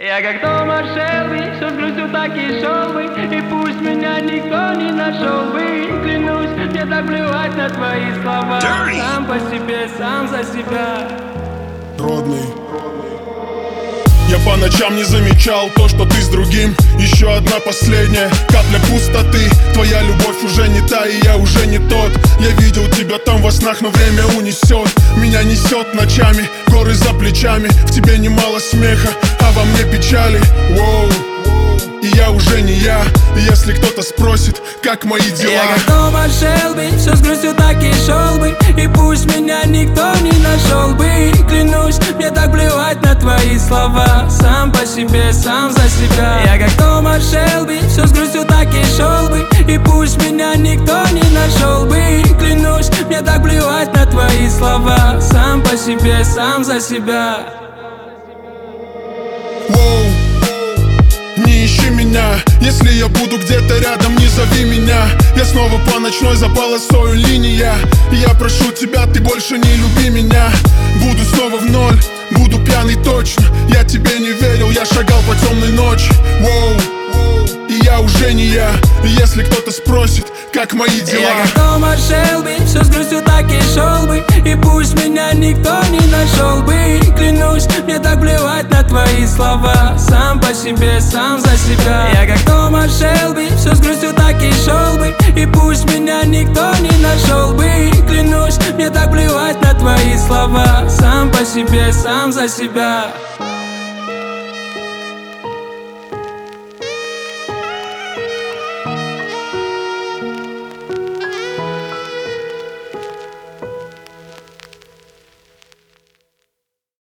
Я как дома Шелби, все с грустью так и шел бы. И пусть меня никто не нашел бы. Клянусь, мне так плевать на твои слова. Сам по себе, сам за себя. Родный. Я по ночам не замечал то, что ты с другим. Еще одна последняя капля пустоты. Твоя любовь уже не та, и я уже не тот. Я видел тебя там во снах, но время унесет. Меня несет ночами, горы за плечами. В тебе немало смеха, а во мне печали. Воу. И я уже не я. И если кто-то спросит, как мои дела, я как дома Шелби, все с грустью так и шел бы. И пусть меня никто не нашел бы. Клянусь, мне так плевать на твои слова. Сам по себе, сам за себя. Я как дома Шелби, все с грустью так и шел бы. И пусть меня никто не нашел бы. Клянусь, мне так плевать на твои слова. Сам по себе, сам за себя. Воу. Не ищи меня, если я буду где-то рядом, не зови меня. Я снова по ночной за полосою линия. Я прошу тебя, ты больше не люби меня. Буду снова в ноль, буду пьяный точно. Я тебе не верил, я шагал по темной ночи. Воу. И я уже не я. И если кто-то спросит, как мои дела, я как дома Шелби, все с грустью так и шел бы. И пусть меня никто не нашел бы. Клянусь, мне так плевать на твои слова. Сам по себе, сам за себя. Я как дома Шелби, все с грустью так и шел бы. И пусть меня никто не нашел бы. Клянусь, мне так плевать на твои слова. Сам по себе, сам за себя.